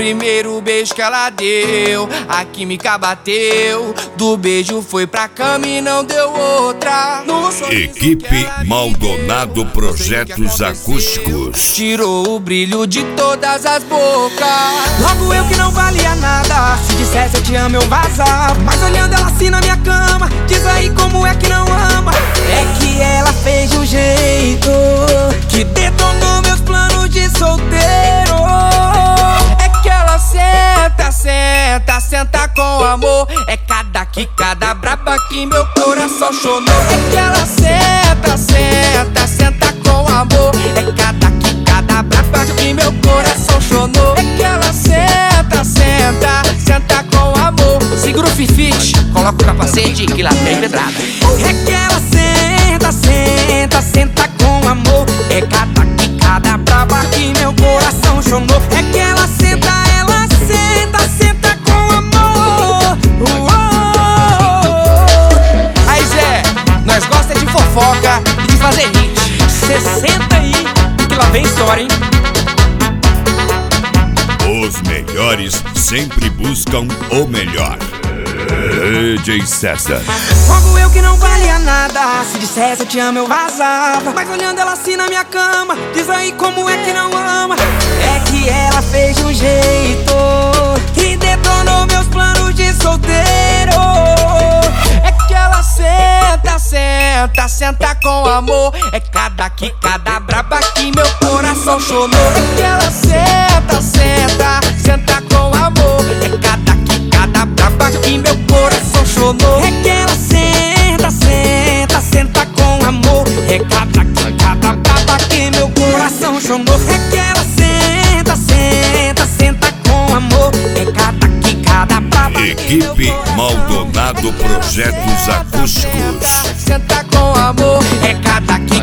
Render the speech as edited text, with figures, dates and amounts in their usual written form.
primeiro beijo que ela deu, a química bateu. Do beijo foi pra cama e não deu outra. Equipe Maldonado Projetos Acústicos tirou o brilho de todas as bocas. Logo eu que não valia nada, se dissesse eu te amo eu vazava. Mas olhando ela assim na minha cama, diz aí como é que não ama. É que ela fez de um jeito que detonou meus planos de solteiro. É que ela senta, senta, senta com amor. É cada quicada braba que meu coração chonou. É que ela senta, senta, senta com amor. É cada quicada braba que meu coração chonou. É que ela senta, senta, senta com amor. Segura o fifite, coloca o capacete que lá vem pedrada. É que ela senta, senta, senta com amor. É cada quicada braba que meu coração chonou. É que ela senta, senta com amor. Aí Zé, nós gosta de fofoca e de fazer hit. Cê senta aí que lá vem história, hein? Os melhores sempre buscam o melhor. DJ César. Logo eu que não valia nada, se dissesse eu te amo eu vazava. Mas olhando ela assim na minha cama, diz aí como é que não ama. É que ela fez de um jeito que detonou meus planos de solteiro. É que ela senta, senta, senta com amor. É cada quicada braba que meu coração chonou. É que ela senta, senta, senta com amor. É cada quicada braba que meu coração chonou. É que ela senta, senta, senta com amor. É cada quicada braba que meu coração chonou. É que ela senta, senta, senta com amor. É cada quicada braba. Equipe Maldonado Projetos Acústicos. Senta com amor. É cada